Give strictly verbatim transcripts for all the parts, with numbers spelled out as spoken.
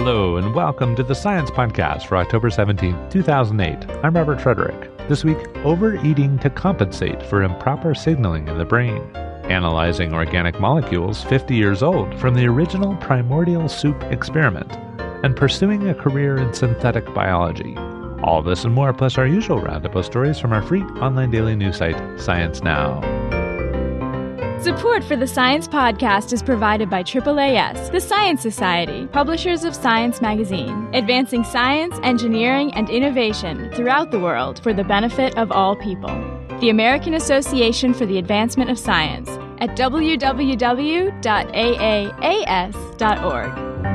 Hello, and welcome to the Science Podcast for October seventeenth, two thousand eight. I'm Robert Frederick. This week, overeating to compensate for improper signaling in the brain. Analyzing organic molecules fifty years old from the original primordial soup experiment. And pursuing a career in synthetic biology. All this and more, plus our usual roundup of stories from our free online daily news site, Science Now. Support for the Science Podcast is provided by triple A S, the Science Society, publishers of Science magazine, advancing science, engineering, and innovation throughout the world for the benefit of all people. The American Association for the Advancement of Science at w w w dot a a a s dot org.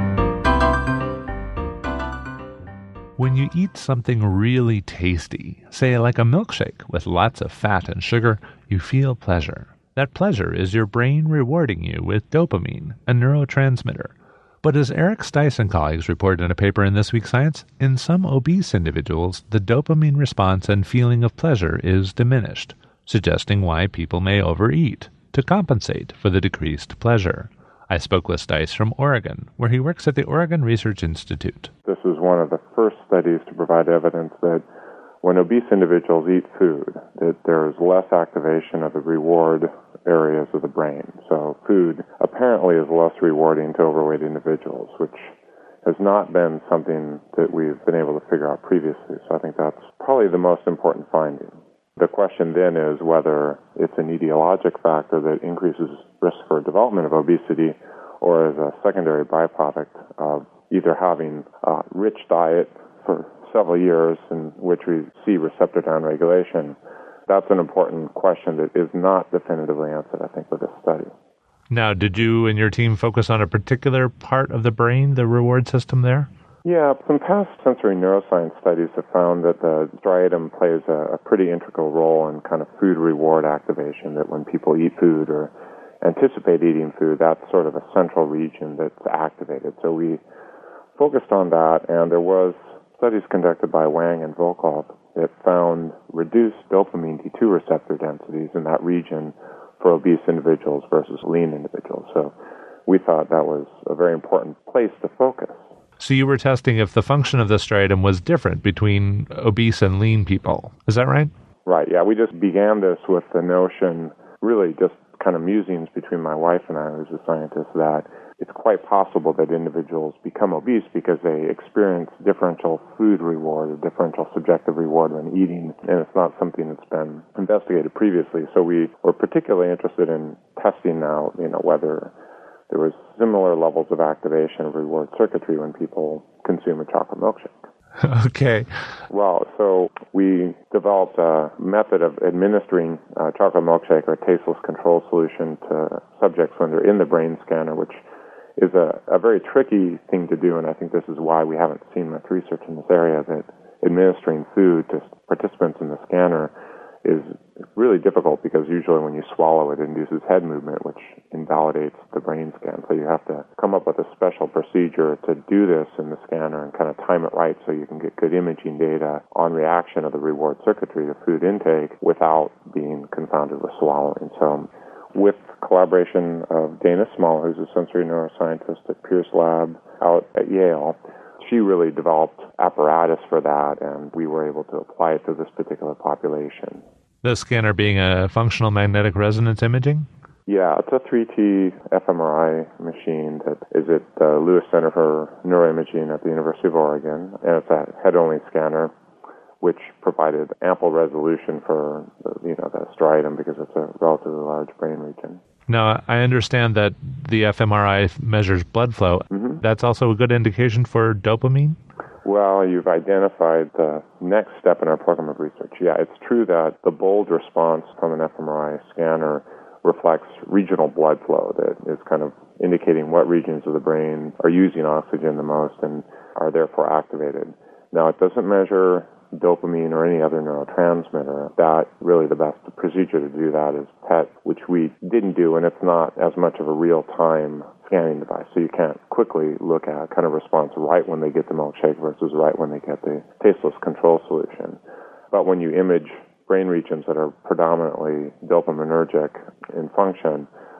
When you eat something really tasty, say like a milkshake with lots of fat and sugar, you feel pleasure. That pleasure is your brain rewarding you with dopamine, a neurotransmitter. But as Eric Stice and colleagues report in a paper in This Week Science, in some obese individuals, the dopamine response and feeling of pleasure is diminished, suggesting why people may overeat to compensate for the decreased pleasure. I spoke with Stice from Oregon, where he works at the Oregon Research Institute. This is one of the first studies to provide evidence that when obese individuals eat food, that there is less activation of the reward areas of the brain. So food apparently is less rewarding to overweight individuals, which has not been something that we've been able to figure out previously. So I think that's probably the most important finding. The question then is whether it's an etiologic factor that increases risk for development of obesity or as a secondary byproduct of either having a rich diet for several years in which we see receptor downregulation. That's an important question that is not definitively answered, I think, with this study. Now, did you and your team focus on a particular part of the brain, the reward system there? Yeah, some past sensory neuroscience studies have found that the striatum plays a, a pretty integral role in kind of food reward activation, that when people eat food or anticipate eating food, that's sort of a central region that's activated. So we focused on that, and there was studies conducted by Wang and Volkov that found reduced dopamine D two receptor densities in that region for obese individuals versus lean individuals. So we thought that was a very important place to focus. So you were testing if the function of the striatum was different between obese and lean people. Is that right? Right, yeah. We just began this with the notion, really just kind of musings between my wife and I, who's a scientist, that it's quite possible that individuals become obese because they experience differential food reward or differential subjective reward when eating, and it's not something that's been investigated previously. So we were particularly interested in testing now, you know, whether there was similar levels of activation of reward circuitry when people consume a chocolate milkshake. Okay. Well, so we developed a method of administering a chocolate milkshake or tasteless control solution to subjects when they're in the brain scanner, which is a, a very tricky thing to do, and I think this is why we haven't seen much research in this area, that administering food to participants in the scanner is really difficult because usually when you swallow it, it induces head movement, which invalidates the brain scan. So you have to come up with a special procedure to do this in the scanner and kind of time it right so you can get good imaging data on reaction of the reward circuitry to food intake without being confounded with swallowing. So with collaboration of Dana Small, who's a sensory neuroscientist at Pierce Lab out at Yale, she really developed apparatus for that, and we were able to apply it to this particular population. The scanner being a functional magnetic resonance imaging? Yeah, it's a three T fMRI machine that is at the Lewis Center for Neuroimaging at the University of Oregon, and it's a head-only scanner, which provided ample resolution for the, you know, the striatum because it's a relatively large brain region. Now, I understand that the fMRI measures blood flow. Mm-hmm. That's also a good indication for dopamine? Well, you've identified the next step in our program of research. Yeah, it's true that the bold response from an fMRI scanner reflects regional blood flow that is kind of indicating what regions of the brain are using oxygen the most and are therefore activated. Now, it doesn't measure dopamine or any other neurotransmitter. That really the best procedure to do that is P E T, which we didn't do, and it's not as much of a real-time scanning device, so you can't quickly look at kind of response right when they get the milkshake versus right when they get the tasteless control solution. But when you image brain regions that are predominantly dopaminergic in function,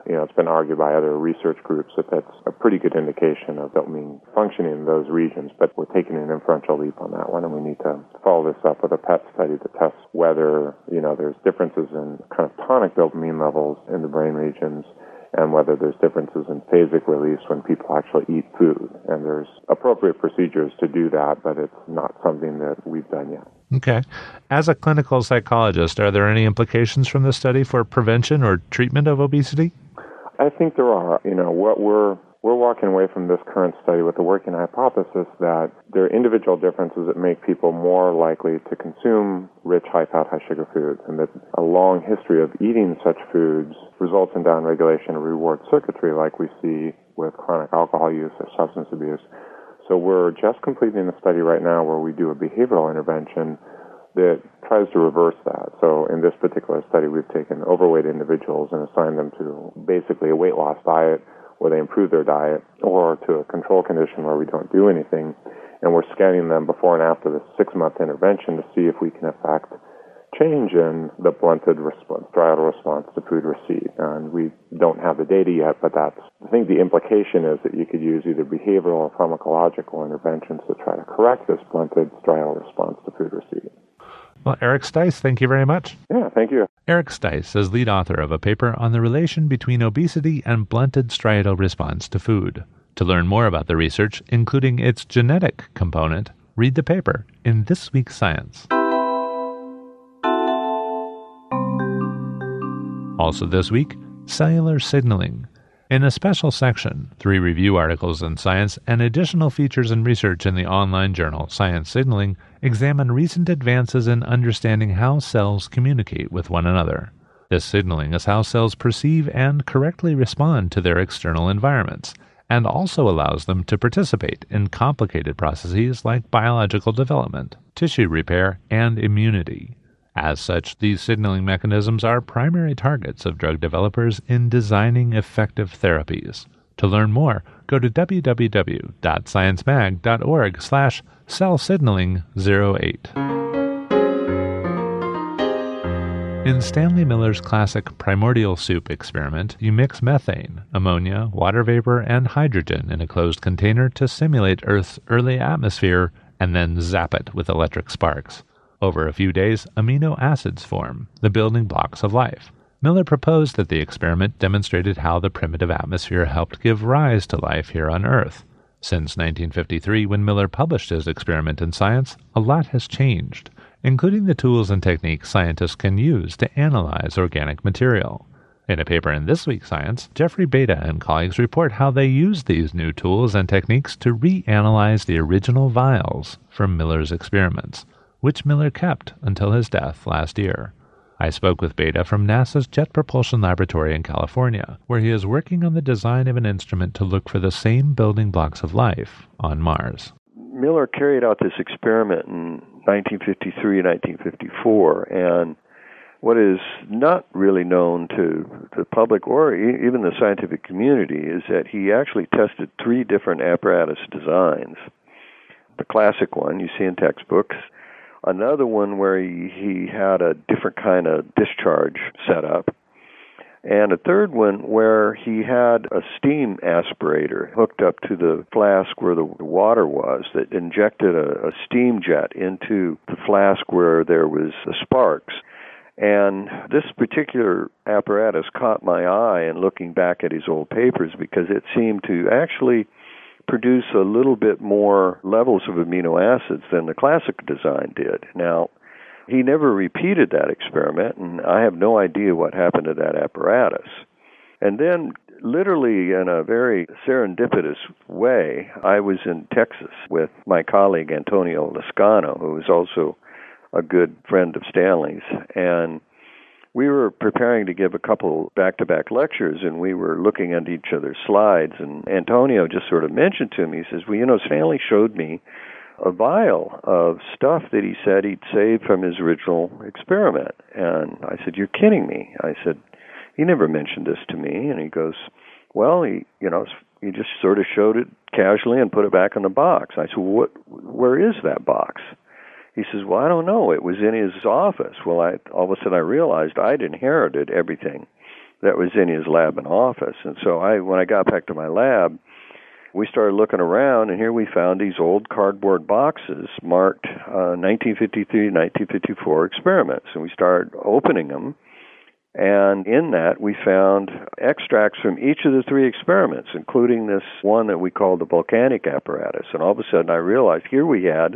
you know, it's been argued by other research groups that that's a pretty good indication of dopamine functioning in those regions, but we're taking an inferential leap on that one, and we need to follow this up with a P E T study to test whether, you know, there's differences in kind of tonic dopamine levels in the brain regions and whether there's differences in phasic release when people actually eat food. And there's appropriate procedures to do that, but it's not something that we've done yet. Okay. As a clinical psychologist, are there any implications from this study for prevention or treatment of obesity? I think there are. You know, what we're we're walking away from this current study with the working hypothesis that there are individual differences that make people more likely to consume rich, high-fat, high-sugar foods, and that a long history of eating such foods results in downregulation of reward circuitry like we see with chronic alcohol use or substance abuse. So we're just completing a study right now where we do a behavioral intervention that tries to reverse that. So in this particular study, we've taken overweight individuals and assigned them to basically a weight loss diet where they improve their diet, or to a control condition where we don't do anything. And we're scanning them before and after the six-month intervention to see if we can affect change in the blunted response, striatal response to food receipt. And we don't have the data yet, but that's, I think the implication is that you could use either behavioral or pharmacological interventions to try to correct this blunted striatal response to food receipt. Well, Eric Stice, thank you very much. Yeah, thank you. Eric Stice is lead author of a paper on the relation between obesity and blunted striatal response to food. To learn more about the research, including its genetic component, read the paper in This Week's Science. Also this week, cellular signaling. In a special section, three review articles in Science and additional features and research in the online journal Science Signaling examine recent advances in understanding how cells communicate with one another. This signaling is how cells perceive and correctly respond to their external environments, and also allows them to participate in complicated processes like biological development, tissue repair, and immunity. As such, these signaling mechanisms are primary targets of drug developers in designing effective therapies. To learn more, go to w w w dot sciencemag dot org slash cell signaling zero eight. In Stanley Miller's classic primordial soup experiment, you mix methane, ammonia, water vapor, and hydrogen in a closed container to simulate Earth's early atmosphere and then zap it with electric sparks. Over a few days, amino acids form, the building blocks of life. Miller proposed that the experiment demonstrated how the primitive atmosphere helped give rise to life here on Earth. Since nineteen fifty-three, when Miller published his experiment in Science, a lot has changed, including the tools and techniques scientists can use to analyze organic material. In a paper in This Week's Science, Jeffrey Beta and colleagues report how they used these new tools and techniques to reanalyze the original vials from Miller's experiments, which Miller kept until his death last year. I spoke with Beta from NASA's Jet Propulsion Laboratory in California, where he is working on the design of an instrument to look for the same building blocks of life on Mars. Miller carried out this experiment in nineteen fifty-three and nineteen fifty-four, and what is not really known to the public or e- even the scientific community is that he actually tested three different apparatus designs. The classic one you see in textbooks, another one where he, he had a different kind of discharge set up, and a third one where he had a steam aspirator hooked up to the flask where the water was that injected a, a steam jet into the flask where there was the sparks. And this particular apparatus caught my eye in looking back at his old papers because it seemed to actually produce a little bit more levels of amino acids than the classic design did. Now, he never repeated that experiment, and I have no idea what happened to that apparatus. And then, literally in a very serendipitous way, I was in Texas with my colleague Antonio Lascano, who is also a good friend of Stanley's, and we were preparing to give a couple back-to-back lectures, and we were looking at each other's slides, and Antonio just sort of mentioned to me, he says, well, you know, Stanley showed me a vial of stuff that he said he'd saved from his original experiment. And I said, you're kidding me. I said, he never mentioned this to me. And he goes, well, he, you know, he just sort of showed it casually and put it back in the box. I said, well, what, where is that box? He says, well, I don't know. It was in his office. Well, I all of a sudden I realized I'd inherited everything that was in his lab and office. And so I, when I got back to my lab, we started looking around, and here we found these old cardboard boxes marked uh, nineteen fifty-three, nineteen fifty-four experiments. And we started opening them, and in that we found extracts from each of the three experiments, including this one that we called the volcanic apparatus. And all of a sudden I realized here we had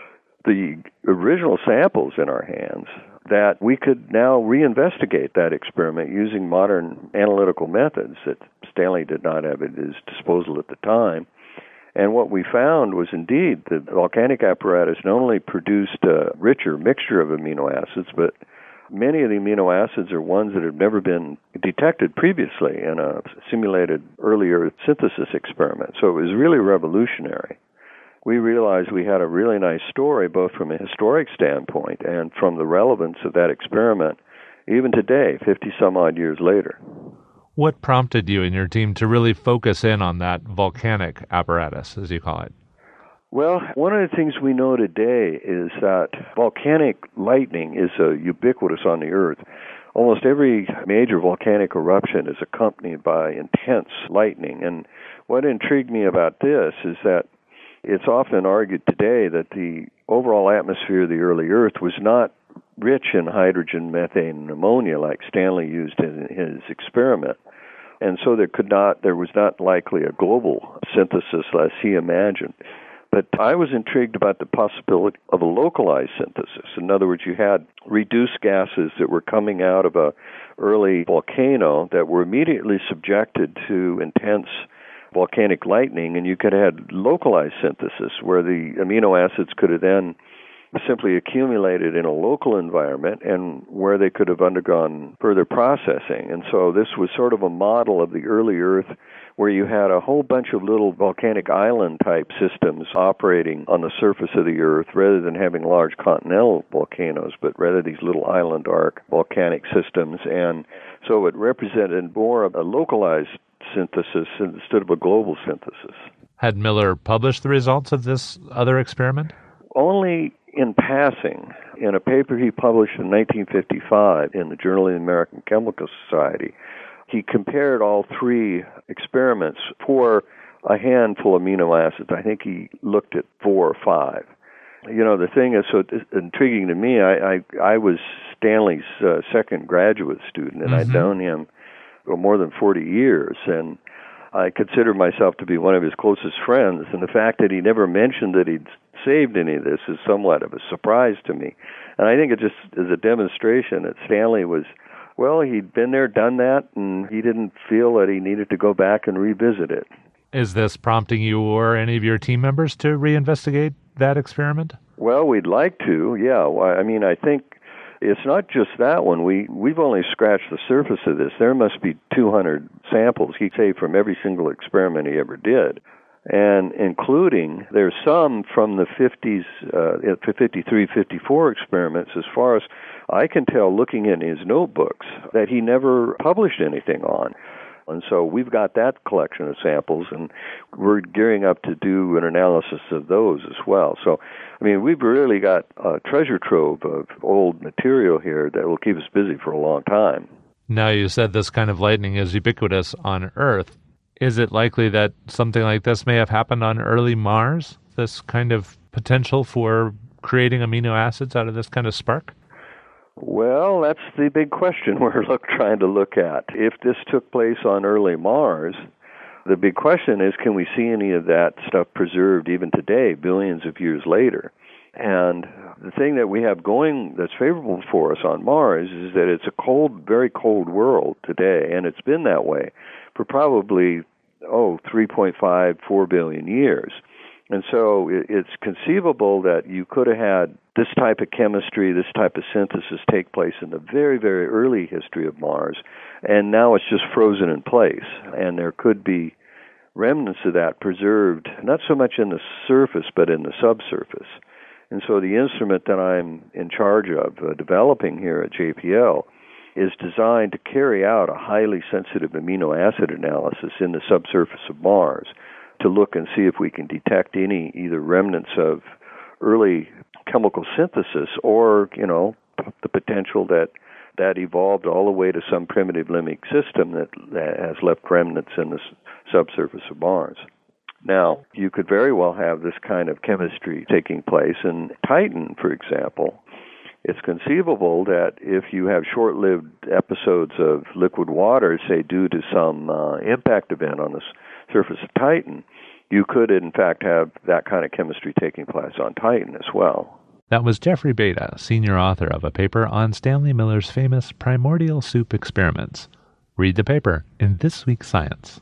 the original samples in our hands that we could now reinvestigate that experiment using modern analytical methods that Stanley did not have at his disposal at the time. And what we found was indeed the volcanic apparatus not only produced a richer mixture of amino acids, but many of the amino acids are ones that have never been detected previously in a simulated earlier synthesis experiment. So it was really revolutionary. We realized we had a really nice story, both from a historic standpoint and from the relevance of that experiment, even today, fifty-some-odd years later. What prompted you and your team to really focus in on that volcanic apparatus, as you call it? Well, one of the things we know today is that volcanic lightning is uh, ubiquitous on the Earth. Almost every major volcanic eruption is accompanied by intense lightning. And what intrigued me about this is that it's often argued today that the overall atmosphere of the early Earth was not rich in hydrogen, methane, and ammonia like Stanley used in his experiment. And so there could not, there was not likely a global synthesis as he imagined. But I was intrigued about the possibility of a localized synthesis. In other words, you had reduced gases that were coming out of a early volcano that were immediately subjected to intense volcanic lightning, and you could have had localized synthesis where the amino acids could have then simply accumulated in a local environment and where they could have undergone further processing. And so this was sort of a model of the early Earth where you had a whole bunch of little volcanic island-type systems operating on the surface of the Earth rather than having large continental volcanoes, but rather these little island arc volcanic systems. And so it represented more of a localized synthesis instead of a global synthesis. Had Miller published the results of this other experiment? Only in passing. In a paper he published in nineteen fifty-five in the Journal of the American Chemical Society, he compared all three experiments for a handful of amino acids. I think he looked at four or five. You know, the thing is so intriguing to me, I, I, I was Stanley's uh, second graduate student, and mm-hmm. I'd known him for more than forty years, and I consider myself to be one of his closest friends, and the fact that he never mentioned that he'd saved any of this is somewhat of a surprise to me. And I think it just is a demonstration that Stanley was, well, he'd been there, done that, and he didn't feel that he needed to go back and revisit it. Is this prompting you or any of your team members to reinvestigate that experiment? Well, we'd like to, yeah. I mean, I think it's not just that one. We, we've only scratched the surface of this. There must be two hundred samples he saved from every single experiment he ever did. And including, there's some from the fifties, uh, fifty-three, fifty-four experiments, as far as I can tell looking in his notebooks, that he never published anything on. And so we've got that collection of samples, and we're gearing up to do an analysis of those as well. So, I mean, we've really got a treasure trove of old material here that will keep us busy for a long time. Now, you said this kind of lightning is ubiquitous on Earth. Is it likely that something like this may have happened on early Mars, this kind of potential for creating amino acids out of this kind of spark? Well, that's the big question we're look, trying to look at. If this took place on early Mars, the big question is, can we see any of that stuff preserved even today, billions of years later? And the thing that we have going that's favorable for us on Mars is that it's a cold, very cold world today, and it's been that way for probably, oh, three point five, four billion years. And so it's conceivable that you could have had this type of chemistry, this type of synthesis take place in the very, very early history of Mars, and now it's just frozen in place. And there could be remnants of that preserved, not so much in the surface, but in the subsurface. And so the instrument that I'm in charge of uh, developing here at J P L is designed to carry out a highly sensitive amino acid analysis in the subsurface of Mars to look and see if we can detect any either remnants of early chemical synthesis or, you know, the potential that that evolved all the way to some primitive limbic system that, that has left remnants in the subsurface of Mars. Now, you could very well have this kind of chemistry taking place in Titan, for example. It's conceivable that if you have short-lived episodes of liquid water, say due to some uh, impact event on the surface of Titan, you could in fact have that kind of chemistry taking place on Titan as well. That was Jeffrey Beta, senior author of a paper on Stanley Miller's famous primordial soup experiments. Read the paper in this week's Science.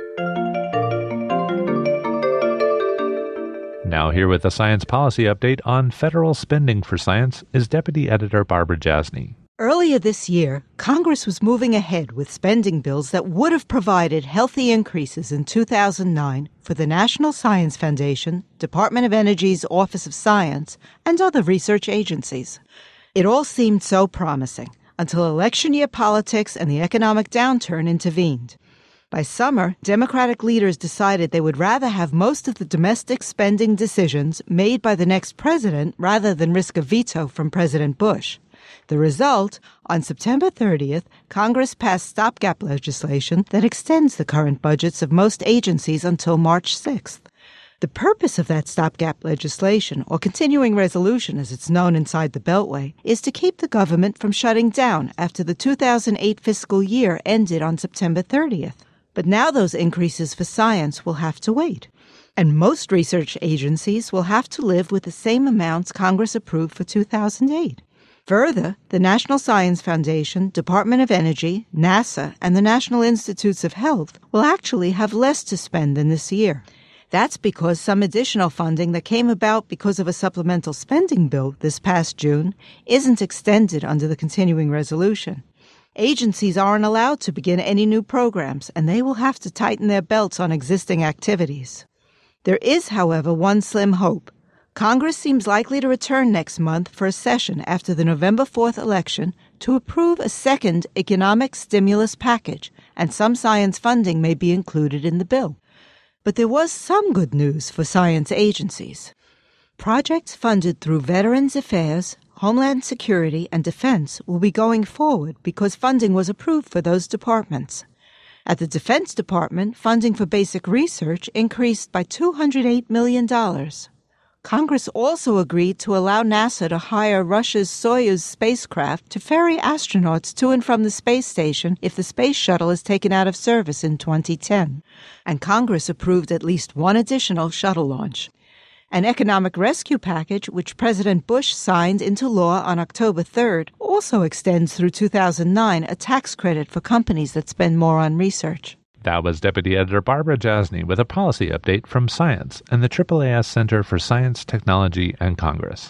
Now here with a science policy update on federal spending for science is Deputy Editor Barbara Jasny. Earlier this year, Congress was moving ahead with spending bills that would have provided healthy increases in two thousand nine for the National Science Foundation, Department of Energy's Office of Science, and other research agencies. It all seemed so promising until election year politics and the economic downturn intervened. By summer, Democratic leaders decided they would rather have most of the domestic spending decisions made by the next president rather than risk a veto from President Bush. The result, on September thirtieth, Congress passed stopgap legislation that extends the current budgets of most agencies until March sixth. The purpose of that stopgap legislation, or continuing resolution as it's known inside the Beltway, is to keep the government from shutting down after the two thousand eight fiscal year ended on September thirtieth. But now those increases for science will have to wait. And most research agencies will have to live with the same amounts Congress approved for two thousand eight. Further, the National Science Foundation, Department of Energy, NASA, and the National Institutes of Health will actually have less to spend than this year. That's because some additional funding that came about because of a supplemental spending bill this past June isn't extended under the continuing resolution. Agencies aren't allowed to begin any new programs, and they will have to tighten their belts on existing activities. There is, however, one slim hope. Congress seems likely to return next month for a session after the November fourth election to approve a second economic stimulus package, and some science funding may be included in the bill. But there was some good news for science agencies. Projects funded through Veterans Affairs, Homeland Security, and Defense will be going forward because funding was approved for those departments. At the Defense Department, funding for basic research increased by two hundred eight million dollars. Congress also agreed to allow NASA to hire Russia's Soyuz spacecraft to ferry astronauts to and from the space station if the space shuttle is taken out of service in twenty ten. And Congress approved at least one additional shuttle launch. An economic rescue package, which President Bush signed into law on October third, also extends through two thousand nine a tax credit for companies that spend more on research. That was Deputy Editor Barbara Jasny with a policy update from Science and the triple A S Center for Science, Technology, and Congress.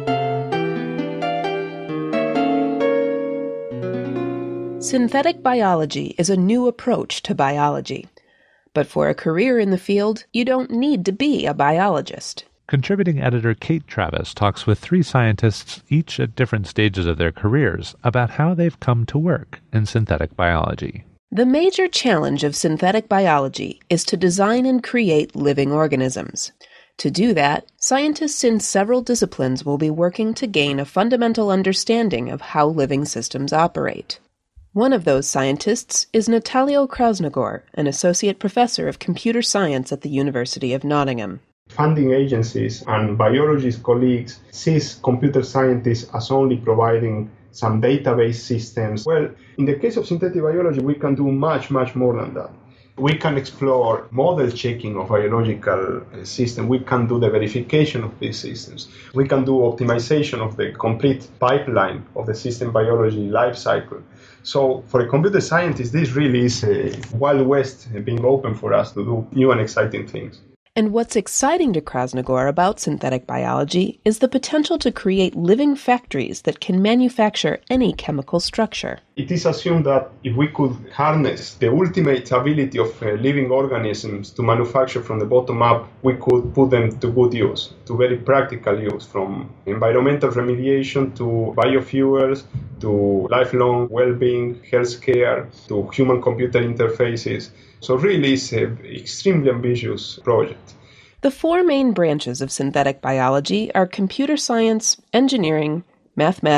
Synthetic biology is a new approach to biology. But for a career in the field, you don't need to be a biologist. Contributing editor Kate Travis talks with three scientists, each at different stages of their careers, about how they've come to work in synthetic biology. The major challenge of synthetic biology is to design and create living organisms. To do that, scientists in several disciplines will be working to gain a fundamental understanding of how living systems operate. One of those scientists is Natalio Krasnogor, an associate professor of computer science at the University of Nottingham. Funding agencies and biologist colleagues see computer scientists as only providing some database systems. Well, in the case of synthetic biology, we can do much, much more than that. We can explore model checking of biological systems. We can do the verification of these systems. We can do optimization of the complete pipeline of the system biology life cycle. So for a computer scientist, this really is a Wild West being open for us to do new and exciting things. And what's exciting to Krasnogor about synthetic biology is the potential to create living factories that can manufacture any chemical structure. It is assumed that if we could harness the ultimate ability of uh, living organisms to manufacture from the bottom up, we could put them to good use, to very practical use, from environmental remediation to biofuels, to lifelong well-being, healthcare, to human-computer interfaces. So really it's an extremely ambitious project. The four main branches of synthetic biology are computer science, engineering, mathematics,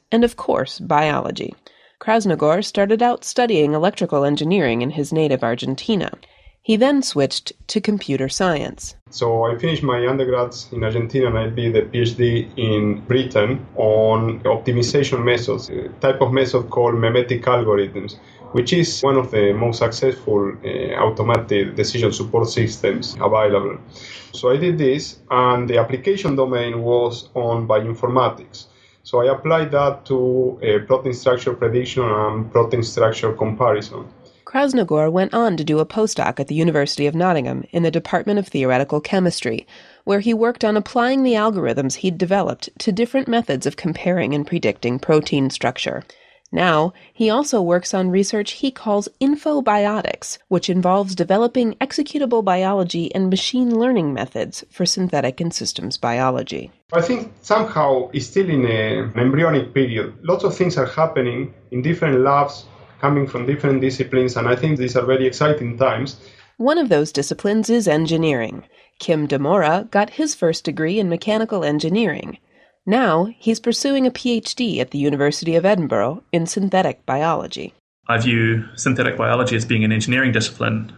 and of course, biology. Krasnogor started out studying electrical engineering in his native Argentina. He then switched to computer science. So I finished my undergrads in Argentina and I did a PhD in Britain on optimization methods, a type of method called memetic algorithms, which is one of the most successful uh, automated decision support systems available. So I did this, and the application domain was on bioinformatics. So I applied that to uh, protein structure prediction and protein structure comparison. Krasnogor went on to do a postdoc at the University of Nottingham in the Department of Theoretical Chemistry, where he worked on applying the algorithms he'd developed to different methods of comparing and predicting protein structure. Now, he also works on research he calls infobiotics, which involves developing executable biology and machine learning methods for synthetic and systems biology. I think somehow it's still in an embryonic period. Lots of things are happening in different labs, coming from different disciplines, and I think these are very exciting times. One of those disciplines is engineering. Kim de Mora got his first degree in mechanical engineering. Now he's pursuing a PhD at the University of Edinburgh in synthetic biology. I view synthetic biology as being an engineering discipline,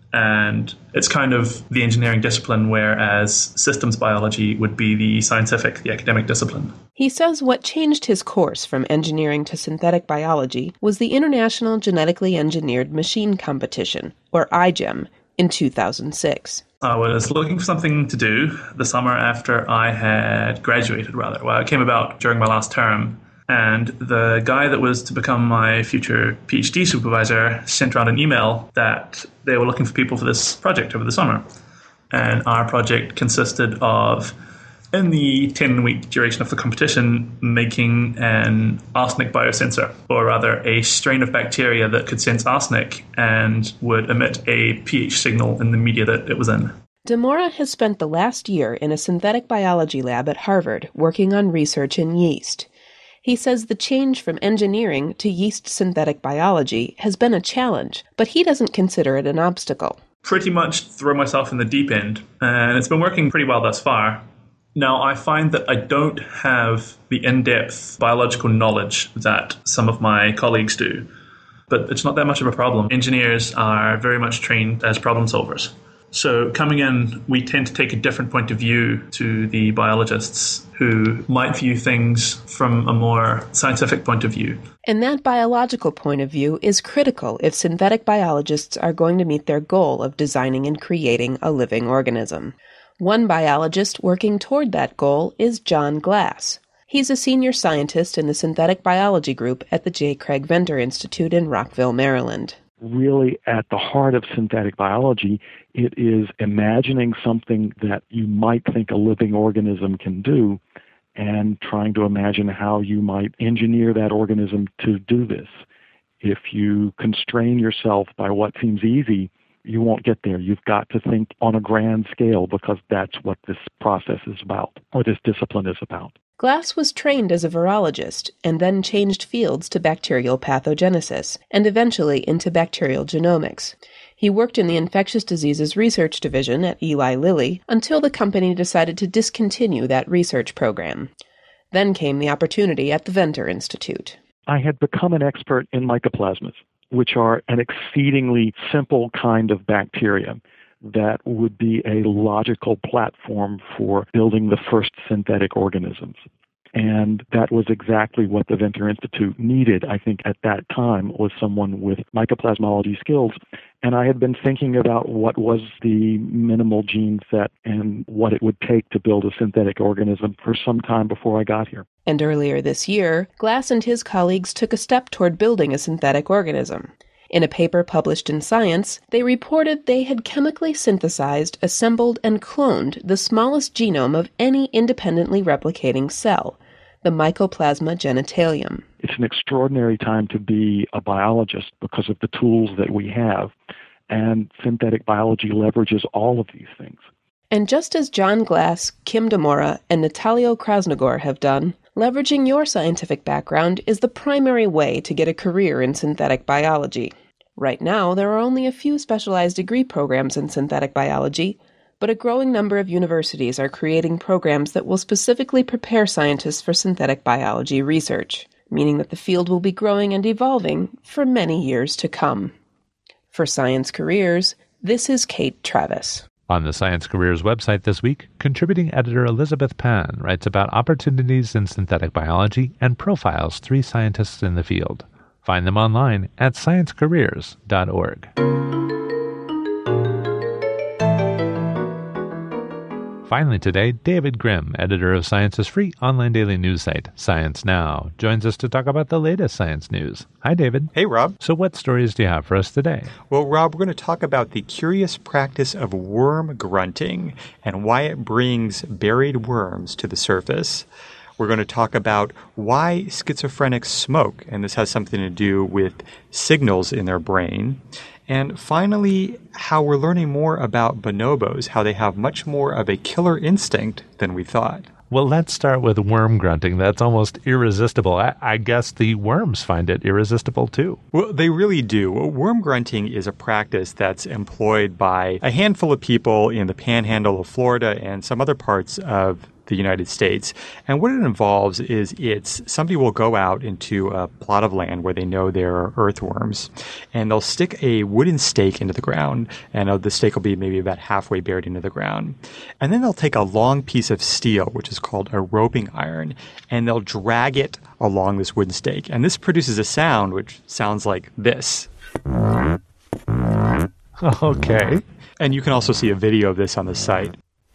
and it's kind of the engineering discipline, whereas systems biology would be the scientific, the academic discipline. He says what changed his course from engineering to synthetic biology was the International Genetically Engineered Machine Competition, or I G E M, in two thousand six. I was looking for something to do the summer after I had graduated, rather. Well, it came about during my last term, and the guy that was to become my future PhD supervisor sent around an email that they were looking for people for this project over the summer. And our project consisted of, in the ten-week duration of the competition, making an arsenic biosensor, or rather a strain of bacteria that could sense arsenic and would emit a pH signal in the media that it was in. De Mora has spent the last year in a synthetic biology lab at Harvard working on research in yeast. He says the change from engineering to yeast synthetic biology has been a challenge, but he doesn't consider it an obstacle. Pretty much throw myself in the deep end, and it's been working pretty well thus far. Now, I find that I don't have the in-depth biological knowledge that some of my colleagues do, but it's not that much of a problem. Engineers are very much trained as problem solvers. So coming in, we tend to take a different point of view to the biologists who might view things from a more scientific point of view. And that biological point of view is critical if synthetic biologists are going to meet their goal of designing and creating a living organism. One biologist working toward that goal is John Glass. He's a senior scientist in the synthetic biology group at the J. Craig Venter Institute in Rockville, Maryland. Really, at the heart of synthetic biology, it is imagining something that you might think a living organism can do and trying to imagine how you might engineer that organism to do this. If you constrain yourself by what seems easy, you won't get there. You've got to think on a grand scale because that's what this process is about, or this discipline is about. Glass was trained as a virologist and then changed fields to bacterial pathogenesis and eventually into bacterial genomics. He worked in the infectious diseases research division at Eli Lilly until the company decided to discontinue that research program. Then came the opportunity at the Venter Institute. I had become an expert in mycoplasmas, which are an exceedingly simple kind of bacteria that would be a logical platform for building the first synthetic organisms. And that was exactly what the Venter Institute needed, I think, at that time, was someone with mycoplasmology skills. And I had been thinking about what was the minimal gene set and what it would take to build a synthetic organism for some time before I got here. And earlier this year, Glass and his colleagues took a step toward building a synthetic organism. In a paper published in Science, they reported they had chemically synthesized, assembled, and cloned the smallest genome of any independently replicating cell, the Mycoplasma genitalium. It's an extraordinary time to be a biologist because of the tools that we have, and synthetic biology leverages all of these things. And just as John Glass, Kim de Mora, and Natalio Krasnogor have done, leveraging your scientific background is the primary way to get a career in synthetic biology. Right now, there are only a few specialized degree programs in synthetic biology, but a growing number of universities are creating programs that will specifically prepare scientists for synthetic biology research. meaning that the field will be growing and evolving for many years to come. For Science Careers, this is Kate Travis. On the Science Careers website this week, contributing editor Elizabeth Pan writes about opportunities in synthetic biology and profiles three scientists in the field. Find them online at science careers dot org. Finally today, David Grimm, editor of Science's free online daily news site, Science Now, joins us to talk about the latest science news. Hi, David. Hey, Rob. So what stories do you have for us today? Well, Rob, we're going to talk about the curious practice of worm grunting and why it brings buried worms to the surface. We're going to talk about why schizophrenics smoke, and this has something to do with signals in their brain. And finally, how we're learning more about bonobos, how they have much more of a killer instinct than we thought. Well, let's start with worm grunting. That's almost irresistible. I, I guess the worms find it irresistible, too. Well, they really do. Worm grunting is a practice that's employed by a handful of people in the panhandle of Florida and some other parts of the United States. And what it involves is it's somebody will go out into a plot of land where they know there are earthworms, and they'll stick a wooden stake into the ground, and the stake will be maybe about halfway buried into the ground. And then they'll take a long piece of steel, which is called a roping iron, and they'll drag it along this wooden stake. And this produces a sound which sounds like this. Okay. And you can also see a video of this on the site.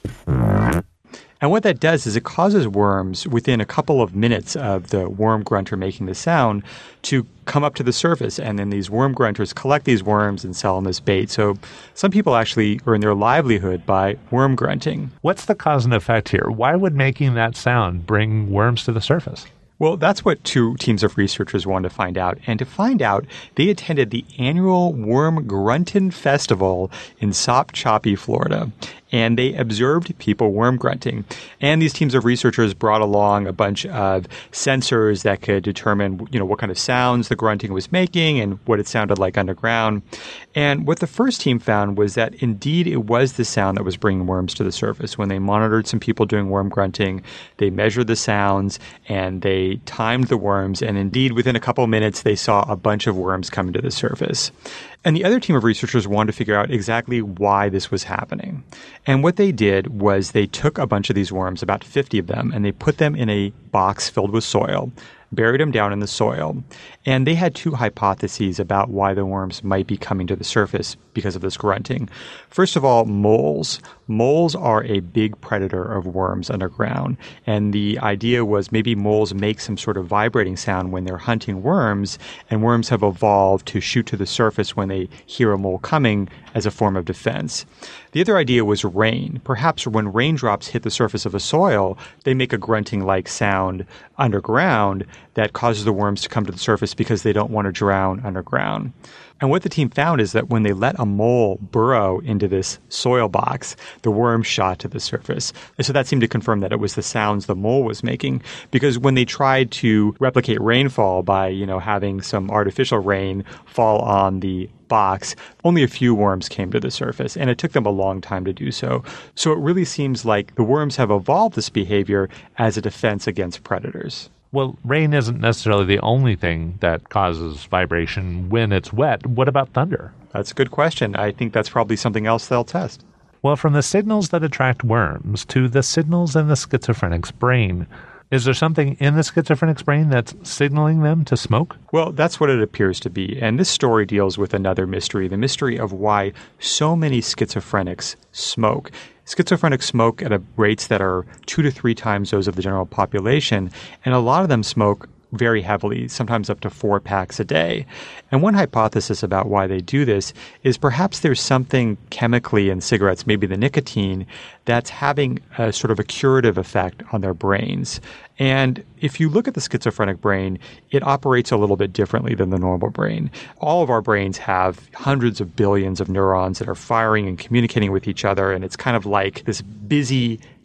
And what that does is it causes worms, within a couple of minutes of the worm grunter making the sound, to come up to the surface. And then these worm grunters collect these worms and sell them as bait. So some people actually earn their livelihood by worm grunting. What's the cause and effect here? Why would making that sound bring worms to the surface? Well, that's what two teams of researchers wanted to find out. And to find out, they attended the annual Worm Gruntin' Festival in Sop-Choppy, Florida. And they observed people worm grunting. And these teams of researchers brought along a bunch of sensors that could determine, you know, what kind of sounds the grunting was making and what it sounded like underground. And what the first team found was that indeed it was the sound that was bringing worms to the surface. When they monitored some people doing worm grunting, they measured the sounds and they timed the worms. And indeed, within a couple of minutes, they saw a bunch of worms coming to the surface. And the other team of researchers wanted to figure out exactly why this was happening. And what they did was they took a bunch of these worms, about fifty of them, and they put them in a box filled with soil, buried them down in the soil. And they had two hypotheses about why the worms might be coming to the surface because of this grunting. First of all, moles. Moles are a big predator of worms underground. And the idea was maybe moles make some sort of vibrating sound when they're hunting worms, and worms have evolved to shoot to the surface when they hear a mole coming as a form of defense. The other idea was rain. Perhaps when raindrops hit the surface of a soil, they make a grunting-like sound underground that causes the worms to come to the surface because they don't want to drown underground. And what the team found is that when they let a mole burrow into this soil box, the worm shot to the surface. And so that seemed to confirm that it was the sounds the mole was making, because when they tried to replicate rainfall by, you know, having some artificial rain fall on the box, only a few worms came to the surface, and it took them a long time to do so. So it really seems like the worms have evolved this behavior as a defense against predators. Well, rain isn't necessarily the only thing that causes vibration when it's wet. What about thunder? That's a good question. I think that's probably something else they'll test. Well, from the signals that attract worms to the signals in the schizophrenic's brain, is there something in the schizophrenic's brain that's signaling them to smoke? Well, that's what it appears to be. And this story deals with another mystery, the mystery of why so many schizophrenics smoke. Schizophrenics smoke at a rates that are two to three times those of the general population, and a lot of them smoke very heavily, sometimes up to four packs a day. And one hypothesis about why they do this is perhaps there's something chemically in cigarettes, maybe the nicotine, that's having a sort of a curative effect on their brains. And if you look at the schizophrenic brain, it operates a little bit differently than the normal brain. All of our brains have hundreds of billions of neurons that are firing and communicating with each other, and it's kind of like this busy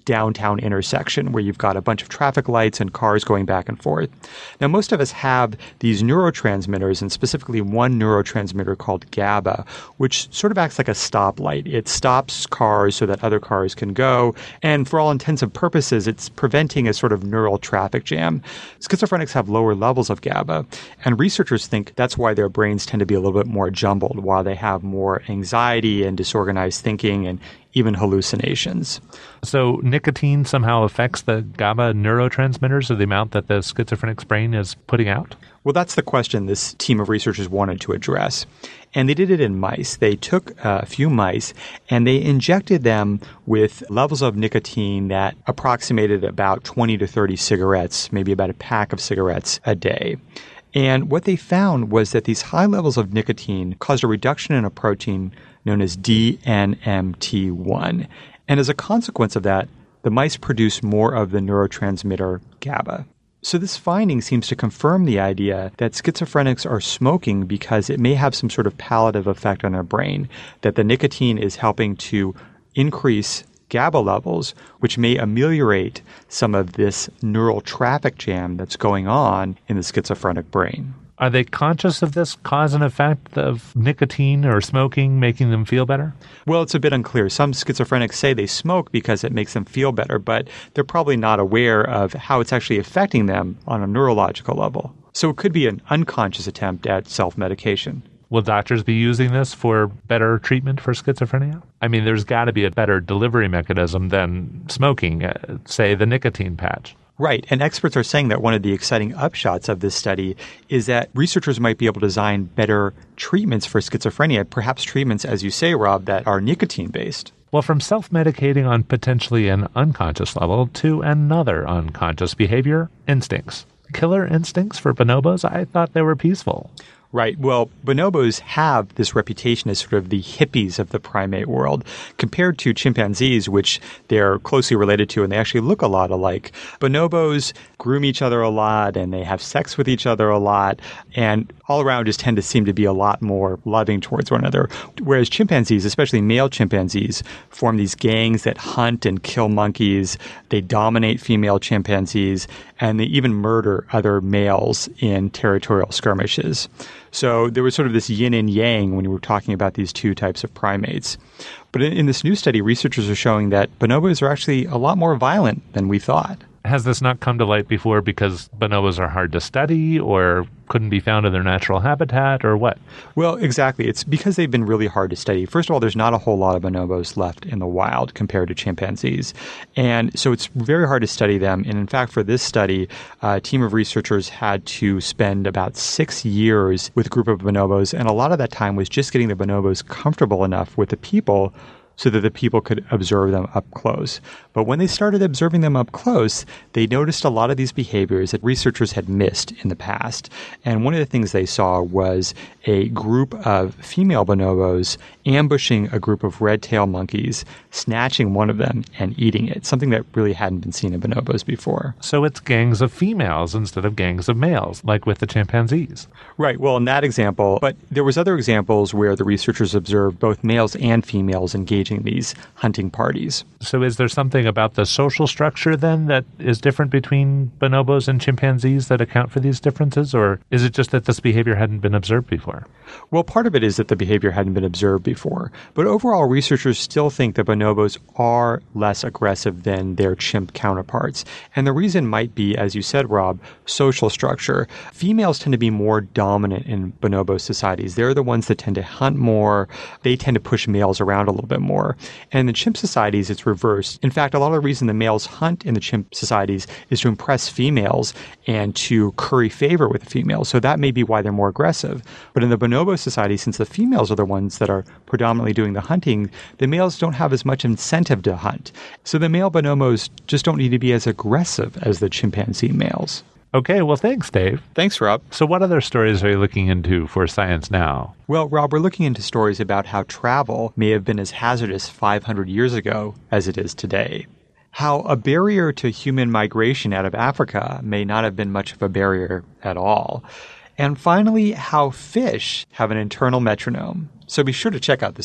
downtown intersection where you've got a bunch of traffic lights and cars going back and forth. Now, most of us have these neurotransmitters, and specifically one neurotransmitter called GABA, which sort of acts like a stoplight. It stops cars so that other cars can go, and for all intents and purposes, it's preventing a sort of neural traffic jam. Schizophrenics have lower levels of GABA, and researchers think that's why their brains tend to be a little bit more jumbled, while they have more anxiety and disorganized thinking and even hallucinations. So nicotine somehow affects the GABA neurotransmitters, or the amount that the schizophrenic's brain is putting out? Well, that's the question this team of researchers wanted to address. And they did it in mice. They took a few mice and they injected them with levels of nicotine that approximated about twenty to thirty cigarettes, maybe about a pack of cigarettes a day. And what they found was that these high levels of nicotine caused a reduction in a protein known as D N M T one. And as a consequence of that, the mice produced more of the neurotransmitter GABA. So this finding seems to confirm the idea that schizophrenics are smoking because it may have some sort of palliative effect on their brain, that the nicotine is helping to increase GABA levels, which may ameliorate some of this neural traffic jam that's going on in the schizophrenic brain. Are they conscious of this cause and effect of nicotine or smoking making them feel better? Well, it's a bit unclear. Some schizophrenics say they smoke because it makes them feel better, but they're probably not aware of how it's actually affecting them on a neurological level. So it could be an unconscious attempt at self-medication. Will doctors be using this for better treatment for schizophrenia? I mean, there's got to be a better delivery mechanism than smoking, uh, say, the nicotine patch. Right. And experts are saying that one of the exciting upshots of this study is that researchers might be able to design better treatments for schizophrenia, perhaps treatments, as you say, Rob, that are nicotine-based. Well, from self-medicating on potentially an unconscious level to another unconscious behavior, instincts. Killer instincts for bonobos? I thought they were peaceful. Right. Well, bonobos have this reputation as sort of the hippies of the primate world compared to chimpanzees, which they're closely related to, and they actually look a lot alike. Bonobos groom each other a lot, and they have sex with each other a lot, and all around just tend to seem to be a lot more loving towards one another. Whereas chimpanzees, especially male chimpanzees, form these gangs that hunt and kill monkeys. They dominate female chimpanzees, and they even murder other males in territorial skirmishes. So there was sort of this yin and yang when we were talking about these two types of primates. But in, in this new study, researchers are showing that bonobos are actually a lot more violent than we thought. Has this not come to light before because bonobos are hard to study or couldn't be found in their natural habitat or what? Well, exactly. It's because they've been really hard to study. First of all, there's not a whole lot of bonobos left in the wild compared to chimpanzees. And so it's very hard to study them. And in fact, for this study, a team of researchers had to spend about six years with a group of bonobos. And a lot of that time was just getting the bonobos comfortable enough with the people so that the people could observe them up close. But when they started observing them up close, they noticed a lot of these behaviors that researchers had missed in the past. And one of the things they saw was a group of female bonobos ambushing a group of red-tailed monkeys, snatching one of them and eating it, something that really hadn't been seen in bonobos before. So it's gangs of females instead of gangs of males, like with the chimpanzees. Right. Well, in that example, but there was other examples where the researchers observed both males and females engaging these hunting parties. So is there something about the social structure then that is different between bonobos and chimpanzees that account for these differences? Or is it just that this behavior hadn't been observed before? Well, part of it is that the behavior hadn't been observed before. But overall, researchers still think that bonobos are less aggressive than their chimp counterparts. And the reason might be, as you said, Rob, social structure. Females tend to be more dominant in bonobo societies. They're the ones that tend to hunt more. They tend to push males around a little bit more. And in the chimp societies, it's reversed. In fact, a lot of the reason the males hunt in the chimp societies is to impress females and to curry favor with the females. So that may be why they're more aggressive. But in the bonobo society, since the females are the ones that are predominantly doing the hunting, the males don't have as much incentive to hunt. So the male bonobos just don't need to be as aggressive as the chimpanzee males. Okay, well, thanks, Dave. Thanks, Rob. So what other stories are you looking into for Science Now? Well, Rob, we're looking into stories about how travel may have been as hazardous five hundred years ago as it is today. How a barrier to human migration out of Africa may not have been much of a barrier at all. And finally, how fish have an internal metronome. So be sure to check out the site.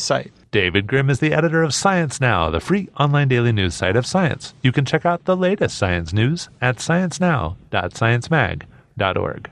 David Grimm is the editor of Science Now, the free online daily news site of science. You can check out the latest science news at science now dot science mag dot org.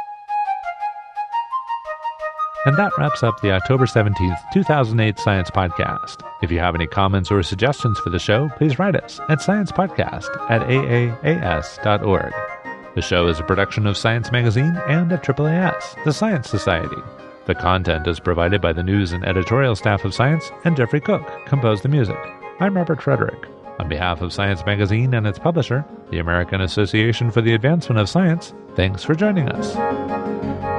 And that wraps up the October seventeenth, two thousand eight Science Podcast. If you have any comments or suggestions for the show, please write us at sciencepodcast at a a a s dot org. The show is a production of Science Magazine and at triple A S, the Science Society. The content is provided by the news and editorial staff of Science, and Jeffrey Cook composed the music. I'm Robert Frederick. On behalf of Science Magazine and its publisher, the American Association for the Advancement of Science, thanks for joining us.